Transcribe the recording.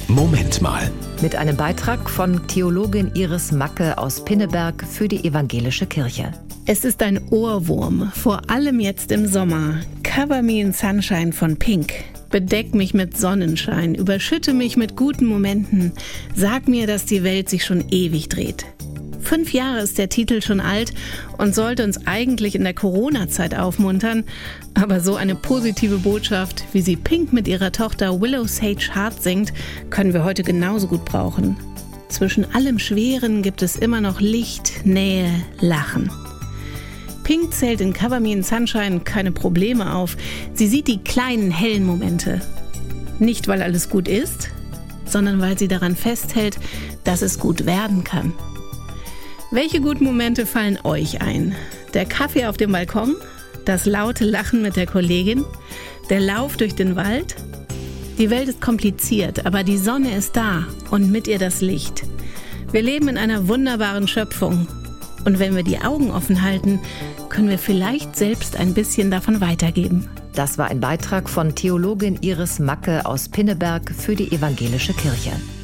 Moment mal. Mit einem Beitrag von Theologin Iris Macke aus Pinneberg für die Evangelische Kirche. Es ist ein Ohrwurm, vor allem jetzt im Sommer. Cover Me in Sunshine von Pink. Bedeck mich mit Sonnenschein, überschütte mich mit guten Momenten. Sag mir, dass die Welt sich schon ewig dreht. 5 Jahre ist der Titel schon alt und sollte uns eigentlich in der Corona-Zeit aufmuntern. Aber so eine positive Botschaft, wie sie Pink mit ihrer Tochter Willow Sage Hart singt, können wir heute genauso gut brauchen. Zwischen allem Schweren gibt es immer noch Licht, Nähe, Lachen. Pink zählt in Cover Me in Sunshine keine Probleme auf. Sie sieht die kleinen, hellen Momente. Nicht, weil alles gut ist, sondern weil sie daran festhält, dass es gut werden kann. Welche guten Momente fallen euch ein? Der Kaffee auf dem Balkon? Das laute Lachen mit der Kollegin? Der Lauf durch den Wald? Die Welt ist kompliziert, aber die Sonne ist da und mit ihr das Licht. Wir leben in einer wunderbaren Schöpfung. Und wenn wir die Augen offen halten, können wir vielleicht selbst ein bisschen davon weitergeben. Das war ein Beitrag von Theologin Iris Macke aus Pinneberg für die Evangelische Kirche.